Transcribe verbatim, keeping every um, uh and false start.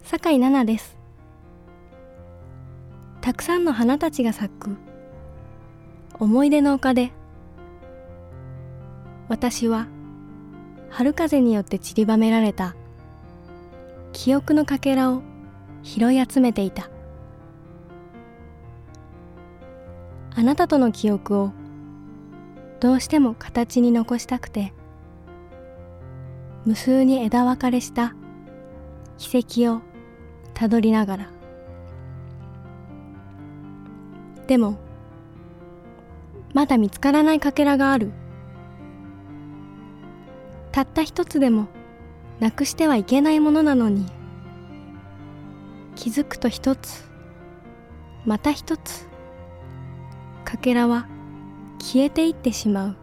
酒井奈々です。たくさんの花たちが咲く思い出の丘で、私は春風によって散りばめられた記憶のかけらを拾い集めていた。あなたとの記憶をどうしても形に残したくて、無数に枝分かれした軌跡をたどりながら、でもまだ見つからないかけらがある。たった一つでもなくしてはいけないものなのに、気づくと一つまた一つかけらは消えていってしまう。